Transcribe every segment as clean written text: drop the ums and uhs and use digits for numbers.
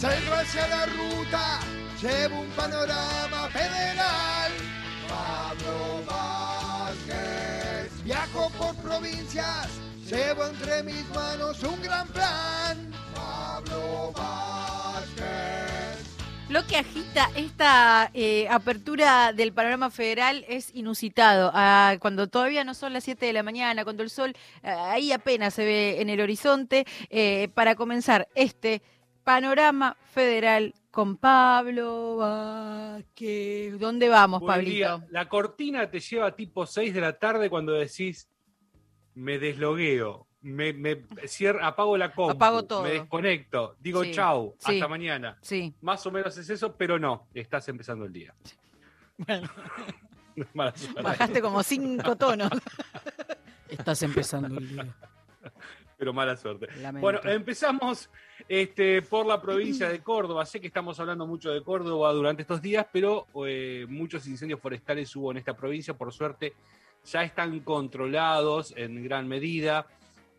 Salgo hacia la ruta, llevo un panorama federal. Pablo Vázquez. Viajo por provincias, llevo entre mis manos un gran plan. Pablo Vázquez. Lo que agita esta apertura del panorama federal es inusitado. Cuando todavía no son las 7 de la mañana, cuando el sol ahí apenas se ve en el horizonte, para comenzar este panorama federal con Pablo Vázquez. ¿Dónde vamos, Buen Pablito? día. La cortina te lleva tipo 6 de la tarde cuando decís, me deslogueo, apago la compu, Apago todo. me desconecto, digo Sí, chau, sí, hasta mañana. Sí. Más o menos es eso, pero no, estás empezando el día. Bueno, Mala suerte. bajaste como 5 tonos. Estás empezando el día. Pero mala suerte. Lamento. Bueno, empezamos por la provincia de Córdoba. Sé que estamos hablando mucho de Córdoba durante estos días, pero muchos incendios forestales hubo en esta provincia. Por suerte, ya están controlados en gran medida.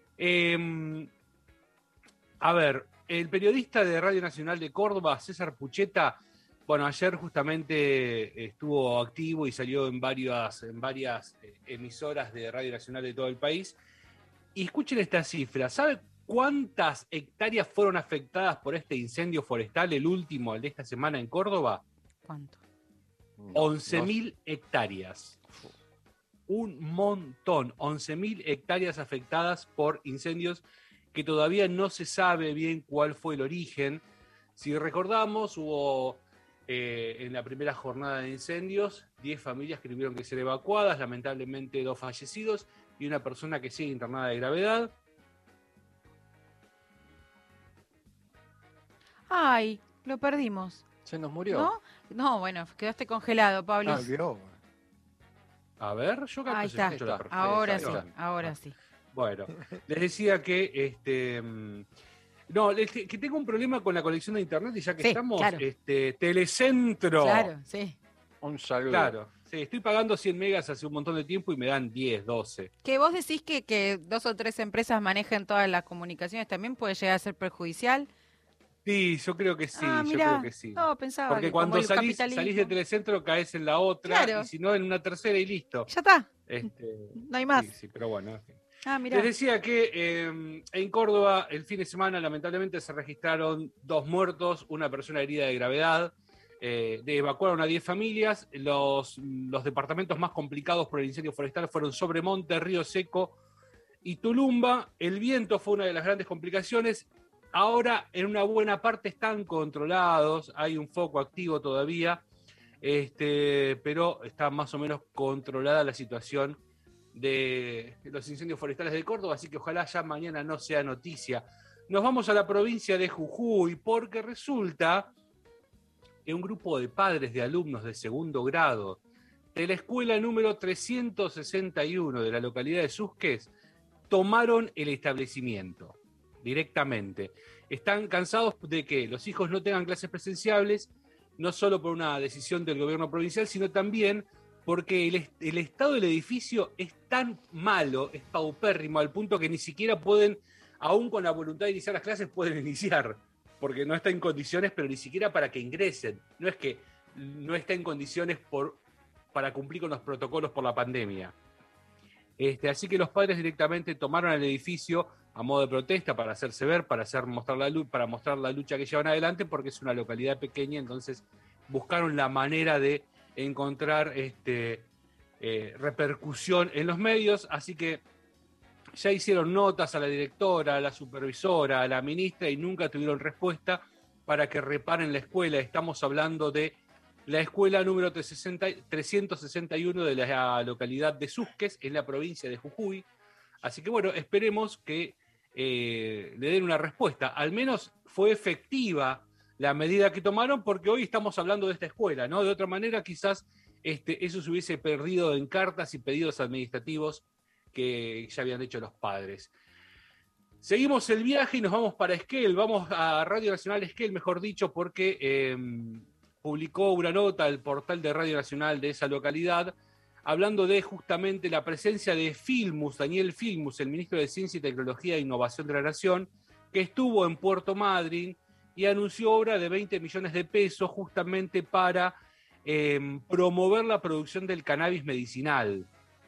A ver, el periodista de Radio Nacional de Córdoba, César Pucheta, bueno, ayer justamente estuvo activo y salió en varias emisoras de Radio Nacional de todo el país. Y escuchen esta cifra. ¿Sabe cuántas hectáreas fueron afectadas por este incendio forestal, el último, el de esta semana en Córdoba? ¿Cuánto? 11.000 hectáreas. Un montón. 11.000 hectáreas afectadas por incendios que todavía no se sabe bien cuál fue el origen. Si recordamos, hubo en la primera jornada de incendios 10 familias que tuvieron que ser evacuadas, lamentablemente 2 fallecidos y una persona que sigue internada de gravedad. Ay, lo perdimos. Se nos murió. ¿No? No, bueno, quedaste congelado, Pablo. Ah, Dios. A ver, yo capaz Ahí está. escucho la perfección. Ahora sí, ahora sí. Bueno, les decía que que tengo un problema con la conexión de internet y ya que Sí, estamos, claro. Telecentro. Claro, sí. Un saludo. Claro, sí, estoy pagando 100 megas hace un montón de tiempo y me dan 10, 12. Que vos decís que 2 o 3 empresas manejen todas las comunicaciones también puede llegar a ser perjudicial. Sí, yo creo que sí, Ah, yo mirá. creo que sí. No, pensaba Porque que cuando como el salís capitalismo. de Telecentro caes en la otra Claro. y si no en una tercera y listo. Ya está, Este, no hay más. sí, pero bueno, en fin. Ah, mirá. Les decía que en Córdoba el fin de semana lamentablemente se registraron 2 muertos, una persona herida de gravedad, evacuaron a 10 familias. Los departamentos más complicados por el incendio forestal fueron Sobremonte, Río Seco y Tulumba. El viento fue una de las grandes complicaciones. Ahora en una buena parte están controlados, hay un foco activo todavía, pero está más o menos controlada la situación de los incendios forestales de Córdoba, así que ojalá ya mañana no sea noticia. Nos vamos a la provincia de Jujuy, porque resulta que un grupo de padres de alumnos de segundo grado de la escuela número 361 de la localidad de Susques tomaron el establecimiento directamente. Están cansados de que los hijos no tengan clases presenciales, no solo por una decisión del gobierno provincial, sino también porque el estado del edificio es tan malo, es paupérrimo, al punto que ni siquiera pueden, aún con la voluntad de iniciar las clases, pueden iniciar, porque no está en condiciones, pero ni siquiera para que ingresen. No es que no está en condiciones para cumplir con los protocolos por la pandemia. Así que los padres directamente tomaron el edificio a modo de protesta para hacerse ver, para mostrar la lucha que llevan adelante, porque es una localidad pequeña, entonces buscaron la manera de encontrar repercusión en los medios, así que ya hicieron notas a la directora, a la supervisora, a la ministra y nunca tuvieron respuesta para que reparen la escuela. Estamos hablando de la escuela número 361 de la localidad de Susques, en la provincia de Jujuy. Así que bueno, esperemos que le den una respuesta. Al menos fue efectiva la medida que tomaron, porque hoy estamos hablando de esta escuela, ¿no? De otra manera, quizás eso se hubiese perdido en cartas y pedidos administrativos que ya habían hecho los padres. Seguimos el viaje y nos vamos para Esquel, vamos a Radio Nacional Esquel, mejor dicho, porque publicó una nota el portal de Radio Nacional de esa localidad, hablando de justamente la presencia de Filmus, Daniel Filmus, el ministro de Ciencia y Tecnología e Innovación de la Nación, que estuvo en Puerto Madryn y anunció obra de 20 millones de pesos justamente para promover la producción del cannabis medicinal.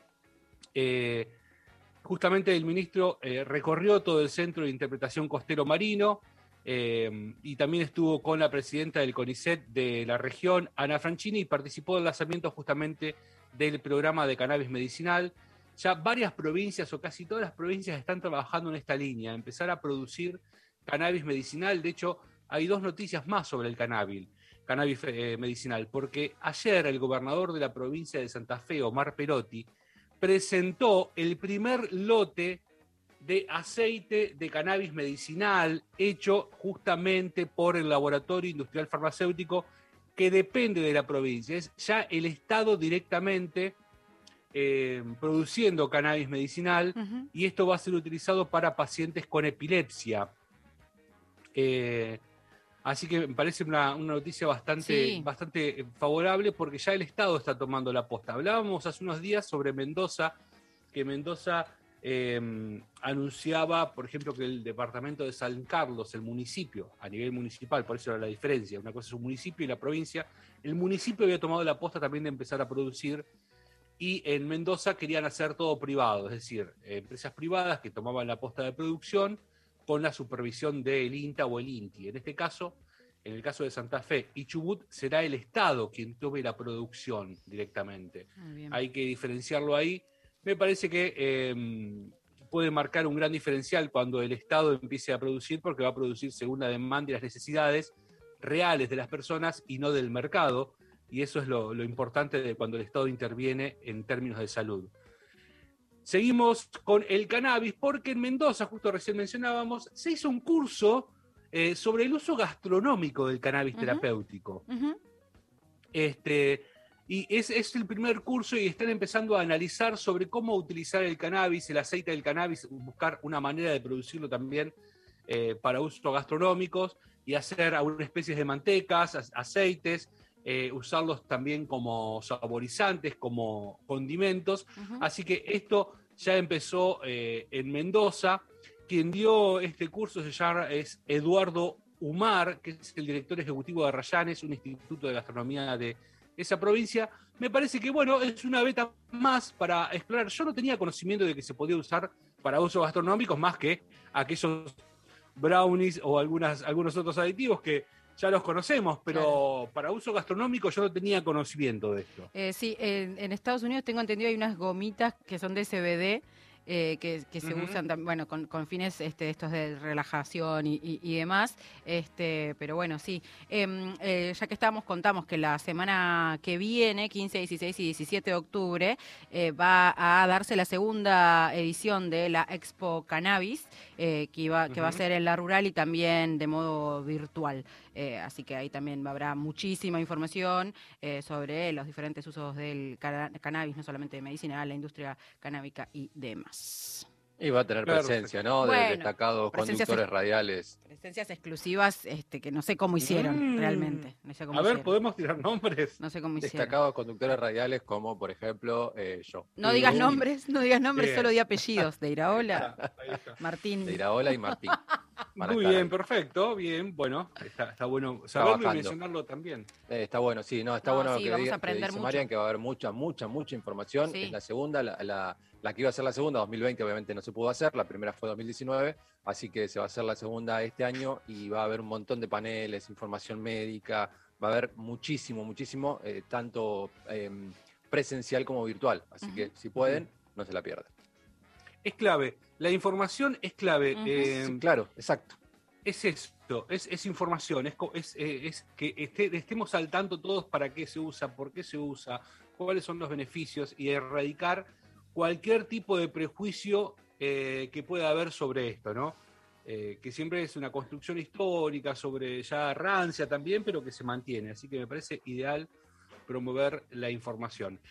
Justamente el ministro recorrió todo el Centro de Interpretación Costero Marino y también estuvo con la presidenta del CONICET de la región, Ana Franchini, y participó del lanzamiento justamente del programa de cannabis medicinal. Ya varias provincias o casi todas las provincias están trabajando en esta línea, empezar a producir cannabis medicinal. De hecho, hay 2 noticias más sobre el cannabis medicinal, porque ayer el gobernador de la provincia de Santa Fe, Omar Perotti, presentó el primer lote de aceite de cannabis medicinal hecho justamente por el Laboratorio Industrial Farmacéutico que depende de la provincia. Es ya el Estado directamente produciendo cannabis medicinal, y esto va a ser utilizado para pacientes con epilepsia. Así que me parece una noticia bastante favorable, porque ya el Estado está tomando la posta. Hablábamos hace unos días sobre Mendoza, que Mendoza anunciaba, por ejemplo, que el departamento de San Carlos, el municipio, a nivel municipal, por eso era la diferencia, una cosa es un municipio y la provincia, el municipio había tomado la posta también de empezar a producir, y en Mendoza querían hacer todo privado, es decir, empresas privadas que tomaban la posta de producción con la supervisión del INTA o el INTI. En este caso, en el caso de Santa Fe y Chubut, será el Estado quien tome la producción directamente. Hay que diferenciarlo ahí. Me parece que puede marcar un gran diferencial cuando el Estado empiece a producir, porque va a producir según la demanda y las necesidades reales de las personas y no del mercado, y eso es lo importante de cuando el Estado interviene en términos de salud. Seguimos con el cannabis, porque en Mendoza, justo recién mencionábamos, se hizo un curso sobre el uso gastronómico del cannabis terapéutico. Y es el primer curso, y están empezando a analizar sobre cómo utilizar el cannabis, el aceite del cannabis, buscar una manera de producirlo también para usos gastronómicos y hacer algunas especies de mantecas, aceites, usarlos también como saborizantes, como condimentos. Así que esto ya empezó en Mendoza. Quien dio este curso es Eduardo Umar, que es el director ejecutivo de Rayanes, un instituto de gastronomía de esa provincia. Me parece que, bueno, es una beta más para explorar. Yo no tenía conocimiento de que se podía usar para usos gastronómicos más que aquellos brownies o algunos otros aditivos que ya los conocemos, pero claro, para uso gastronómico yo no tenía conocimiento de esto. Sí, en Estados Unidos tengo entendido hay unas gomitas que son de CBD, que se usan bueno, con fines estos de relajación y demás, pero bueno, sí. Ya que contamos que la semana que viene, 15, 16 y 17 de octubre, va a darse la segunda edición de la Expo Cannabis, que va a ser en la rural y también de modo virtual. Así que ahí también habrá muchísima información sobre los diferentes usos del cannabis, no solamente de medicina, la industria canábica y demás. Y va a tener presencia, ¿no? Bueno, de destacados conductores radiales. Presencias exclusivas que no sé cómo hicieron realmente. No sé cómo hicieron. ¿Podemos tirar nombres? No sé cómo hicieron. Destacados conductores radiales como, por ejemplo, yo. No digas nombres, bien, solo di apellidos. De Iraola, Martín. De Iraola y Martín. Muy bien, perfecto, bien, bueno, está bueno saberlo y mencionarlo también. Está bueno, sí, está bueno sí, que vamos a aprender dice Marian, que va a haber mucha información. Sí. Es la segunda, la que iba a ser la segunda, 2020 obviamente no se pudo hacer, la primera fue 2019, así que se va a hacer la segunda este año y va a haber un montón de paneles, información médica, va a haber muchísimo, tanto presencial como virtual, así que si pueden, no se la pierdan. Es clave, la información es clave. Sí, claro, exacto. Es esto, es información, es que estemos al tanto todos para qué se usa, por qué se usa, cuáles son los beneficios, y erradicar cualquier tipo de prejuicio que pueda haber sobre esto, ¿no? Que siempre es una construcción histórica sobre ya rancia también, pero que se mantiene, así que me parece ideal promover la información.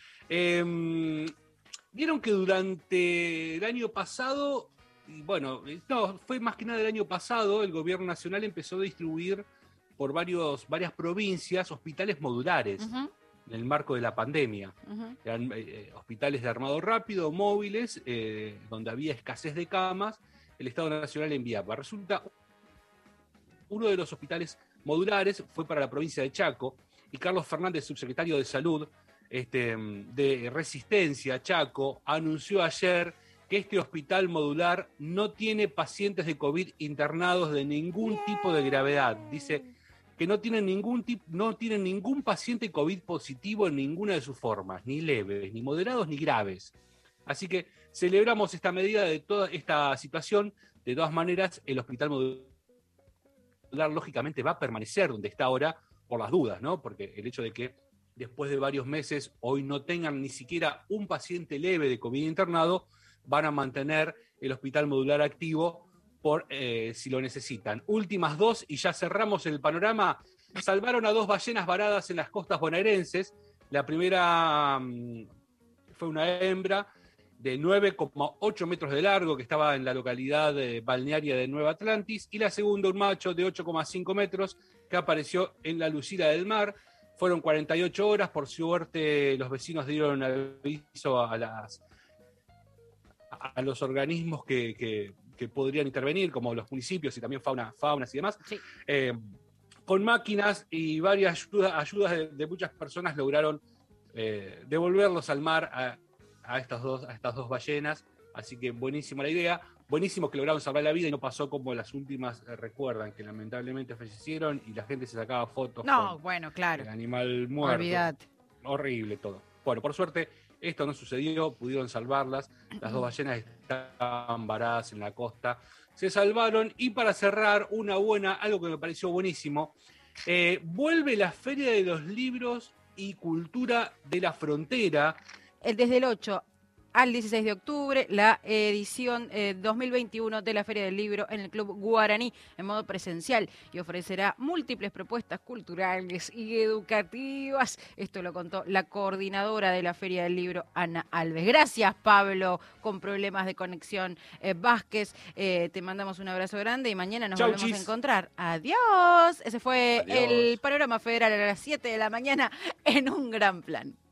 Vieron que durante el año pasado, y bueno, no, fue más que nada el año pasado, el gobierno nacional empezó a distribuir por varias provincias hospitales modulares en el marco de la pandemia. Eran hospitales de armado rápido, móviles, donde había escasez de camas, el Estado Nacional enviaba. Resulta Uno de los hospitales modulares fue para la provincia de Chaco, y Carlos Fernández, subsecretario de Salud de Resistencia, Chaco, anunció ayer que este hospital modular no tiene pacientes de COVID internados de ningún tipo de gravedad. Dice que no tienen ningún paciente COVID positivo en ninguna de sus formas, ni leves, ni moderados, ni graves. Así que celebramos esta medida de toda esta situación. De todas maneras, el hospital modular lógicamente va a permanecer donde está ahora por las dudas, ¿no? Porque el hecho de que después de varios meses hoy no tengan ni siquiera un paciente leve de COVID internado, van a mantener el hospital modular activo por si lo necesitan. Últimas dos y ya cerramos el panorama. Salvaron a 2 ballenas varadas en las costas bonaerenses. La primera fue una hembra de 9,8 metros de largo que estaba en la localidad balnearia de Nueva Atlantis, y la segunda un macho de 8,5 metros que apareció en la Lucila del Mar. Fueron 48 horas, por suerte los vecinos dieron aviso a los organismos que podrían intervenir, como los municipios y también faunas y demás. Sí. Con máquinas y varias ayudas de muchas personas lograron devolverlos al mar a estas dos ballenas. Así que buenísima la idea, buenísimo que lograron salvar la vida y no pasó como las últimas recuerdan, que lamentablemente fallecieron y la gente se sacaba fotos bueno, claro, el animal muerto. Olvídate. Horrible todo. Bueno, por suerte esto no sucedió, pudieron salvarlas, las 2 ballenas estaban varadas en la costa, se salvaron. Y para cerrar, algo que me pareció buenísimo, vuelve la Feria de los Libros y Cultura de la Frontera. Desde el 8 al 16 de octubre, la edición 2021 de la Feria del Libro en el Club Guaraní en modo presencial, y ofrecerá múltiples propuestas culturales y educativas. Esto lo contó la coordinadora de la Feria del Libro, Ana Alves. Gracias, Pablo, con problemas de conexión Vázquez. Te mandamos un abrazo grande y mañana nos volvemos a encontrar. Adiós. Ese fue el Panorama Federal a las 7 de la mañana en Un Gran Plan.